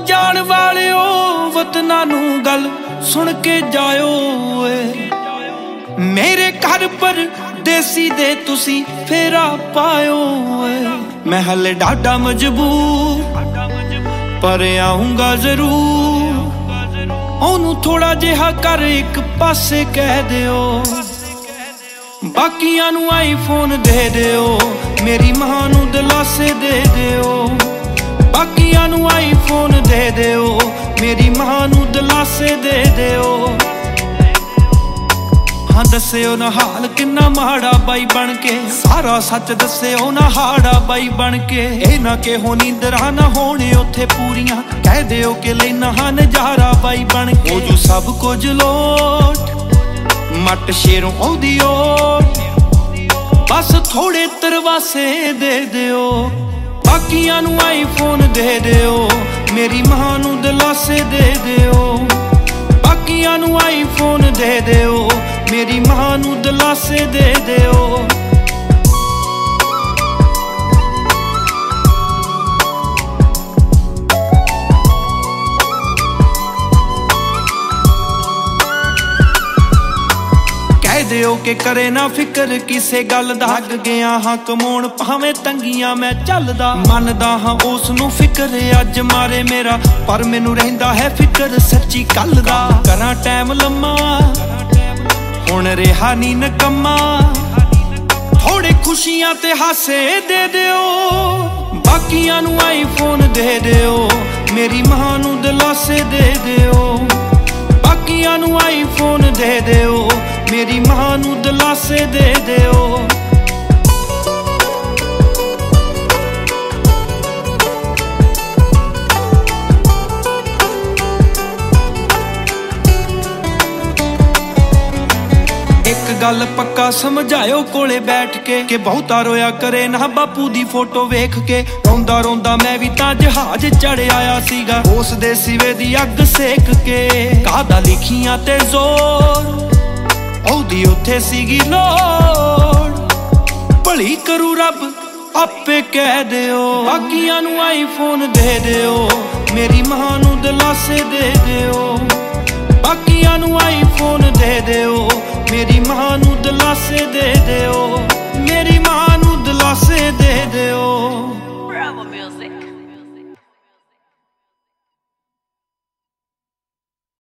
ਜਾਣ ਵਾਲਿਓ ਵਤਨਾਂ ਨੂੰ ਗੱਲ ਸੁਣ ਕੇ ਜਾਇਓ ਓਏ। ਮੇਰੇ ਘਰ ਪਰਦੇਸੀ ਦੇ ਤੁਸੀਂ ਫੇਰਾ ਪਾਇਓ ਓਏ। ਮੈਂ ਹਲੇ ਡਾਢਾ ਮਜਬੂਰ ਪਰ ਆਉਂਗਾ ਜ਼ਰੂਰ। ਉਹਨੂੰ ਥੋੜਾ ਜਿਹਾ ਕਰ ਇੱਕ ਪਾਸੇ ਕਹਿ ਦਿਓ। ਬਾਕੀਆਂ ਨੂੰ ਆਈਫੋਨ ਦੇ ਦਿਓ, ਮੇਰੀ ਮਾਂ ਨੂੰ ਦਿਲਾਸੇ ਦੇ ਦਿਓ। ਬਾਕੀਆਂ ਨੂੰ ਆਈਫੋਨ ਦੇ ਦਿਓ, ਮੇਰੀ ਮਾਂ ਨੂੰ ਦਿਲਾਸੇ ਦੇ ਦਿਓ। ਹਾਂ ਦੱਸਿਓ ਨਾ ਹਾਲ ਕਿੰਨਾ ਮਾੜਾ ਬਾਈ ਬਣ ਕੇ, ਸਾਰਾ ਸੱਚ ਦੱਸਿਓ ਨਾ ਹਾੜਾ ਬਾਈ ਬਣ ਕੇ। ਇਹ ਨਾ ਕਿਹੋ ਨੀਂਦਰਾਂ ਨਾ ਹੋਣ ਉੱਥੇ ਪੂਰੀਆਂ, ਕਹਿ ਦਿਓ ਕਿ ਲੈਣਾ ਹਾਂ ਨਜ਼ਾਰਾ ਬਾਈ ਬਣ ਕੇ। ਉਹ ਜੋ ਸਭ ਕੁਝ ਲੋਟ ਮੱਟ ਸ਼ੇਰੋਂ ਆਉਂਦੀ ਓਟ, ਬਸ ਥੋੜੇ ਤਰਵਾਸੇ ਦੇ ਦਿਓ। ਬਾਕੀਆਂ ਨੂੰ ਆਈਫੋਨ ਦੇ ਦਿਓ, ਮੇਰੀ ਮਾਂ ਨੂੰ ਦਿਲਾਸੇ ਦੇ ਦਿਓ। ਬਾਕੀਆਂ ਨੂੰ ਆਈਫੋਨ ਦੇ ਦਿਓ, ਮੇਰੀ ਮਾਂ ਨੂੰ ਦਿਲਾਸੇ ਦੇ ਦਿਓ। ਕਹਿ ਦਿਓ ਕਿ ਕਰੇ ਨਾ ਫਿਕਰ ਕਿਸੇ ਗੱਲ ਦਾ, ਲੱਗ ਗਿਆ ਹਾਂ ਕਮਾਉਣ ਭਾਵੇਂ ਤੰਗੀਆਂ ਮੈਂ ਚੱਲਦਾ। ਮੰਨਦਾ ਹਾਂ ਉਸ ਨੂੰ ਫਿਕਰ ਅੱਜ ਮਾਰੇ ਮੇਰਾ, ਪਰ ਮੈਨੂੰ ਰਹਿੰਦਾ ਹੈ ਫਿਕਰ ਸੱਚੀ ਕੱਲ ਦਾ। ਕਰਾਂ ਟਾਈਮ ਲੰਮਾ ਹੁਣ ਰਿਹਾ ਨੀ ਨਕੰਮਾ, ਥੋੜੇ ਖੁਸ਼ੀਆਂ ਤੇ ਹਾਸੇ ਦੇ ਦਿਓ। ਬਾਕੀਆਂ ਨੂੰ ਆਈਫੋਨ ਦੇ ਦਿਓ, ਮੇਰੀ ਮਾਂ ਨੂੰ ਦਿਲਾਸੇ ਦੇ ਦਿਓ। ਬਾਕੀਆਂ ਨੂੰ ਆਈਫੋਨ ਦੇ ਦਿਓ, ਮੇਰੀ ਮਾਂ ਨੂੰ ਦਿਲਾਸੇ ਦੇ ਦਿਓ। ਇੱਕ ਗੱਲ ਪੱਕਾ ਸਮਝਾਇਓ ਕੋਲੇ ਬੈਠ ਕੇ, ਕਿ ਬਹੁਤਾ ਰੋਇਆ ਕਰੇ ਨਾ ਬਾਪੂ ਦੀ ਫੋਟੋ ਵੇਖ ਕੇ। ਰੋਂਦਾ ਰੋਂਦਾ ਮੈਂ ਵੀ ਤਾਂ ਜਹਾਜ਼ ਚੜ ਆਇਆ ਸੀਗਾ, ਉਸ ਦੇ ਸਿਵੇ ਦੀ ਅੱਗ ਸੇਕ ਕੇ। ਕਾਹਦਾ ਲਿਖੀਆਂ ਤੇ ਜ਼ੋਰ ਉਹਦੀ ਉੱਥੇ ਸੀਗੀ ਲੋੜ, ਭਲੀ ਕਰੂ ਰੱਬ ਆਪੇ ਕਹਿ ਦਿਓ। ਬਾਕੀਆਂ ਨੂੰ ਆਈਫੋਨ ਦੇ ਦਿਓ, ਮੇਰੀ ਮਾਂ ਨੂੰ ਦਿਲਾਸੇ ਦੇ ਦਿਓ। ਬਾਕੀਆਂ ਨੂੰ ਆਈਫੋਨ ਦੇ ਦਿਓ, ਮੇਰੀ ਮਾਂ ਨੂੰ ਦਿਲਾਸੇ ਦੇ ਦਿਓ।